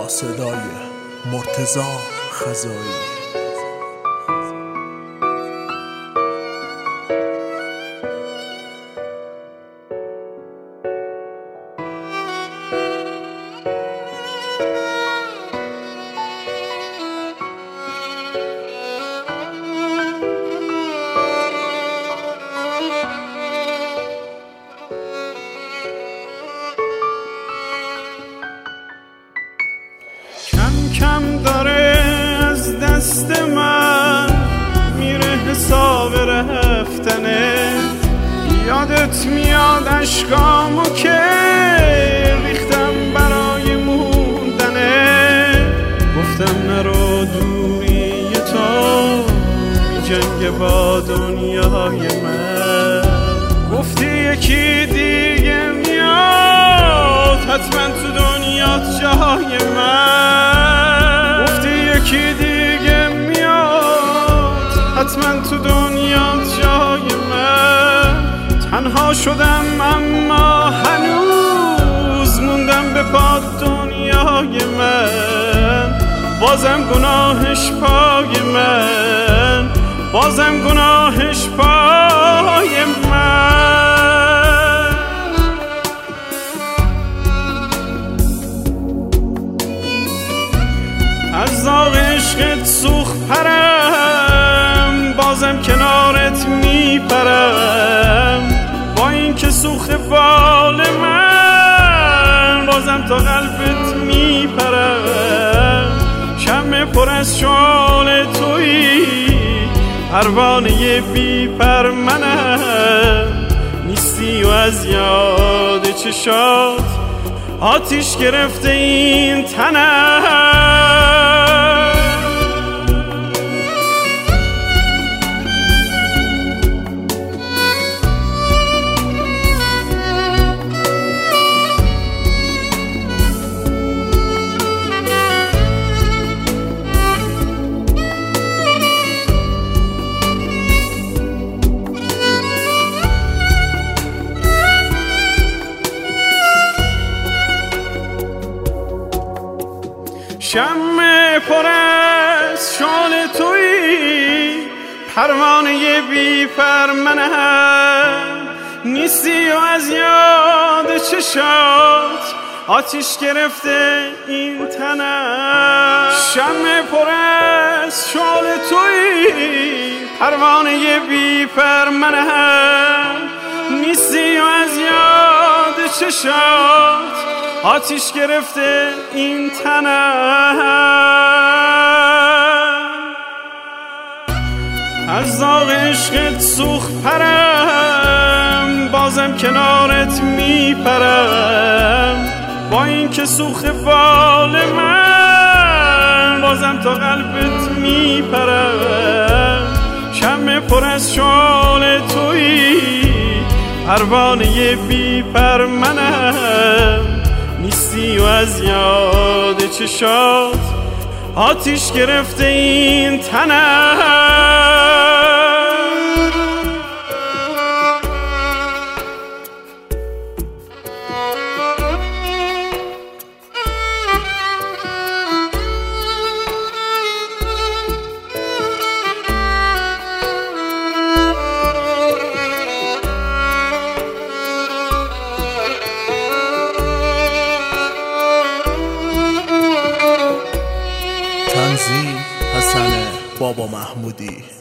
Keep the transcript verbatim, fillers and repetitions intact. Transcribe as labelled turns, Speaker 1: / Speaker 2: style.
Speaker 1: صدای مرتضی خزایی.
Speaker 2: کم داره از دست من میره حساب رفتنه، یادت میاد عشقامو که ریختم برای موندنه. گفتم نرو دوری تو جنگ با دنیای من، گفتی یکی دیگه میاد حتما تو دنیات جای من، گفتی یکی دیگه میاد حتما تو دنیات جای من. تنها شدم اما هنوز موندم به پا دنیای من، بازم گناهش پای من، بازم گناهش پای من. از داغ عشقت سوخت پرم، بازم کنارت میپرم. با این که سوخت بال من، بازم تا قلبت میپرم. شمع پر از شعله تویی، پروانه بی پر منم. نیستی و از یاد چشات آتیش گرفته این تنم. شمع پر از شعله تویی، پروانه بی پر منم. نیستی و از یاد چشات آتیش گرفته این تنم. شمع پر از شعله تویی، پروانه بی پر منم. نیستی و از یاد چشات آتیش گرفته این تنم. از داغ عشقت سوخت پرم، بازم کنارت میپرم. با این که سوخت بال من، بازم تا قلبت میپرم. شمع پر از شعله تویی، پروانه بی پر منم. نیستی و از یاد چشات آتیش گرفته این تنم.
Speaker 1: تنظیم حسن بابا محمودی.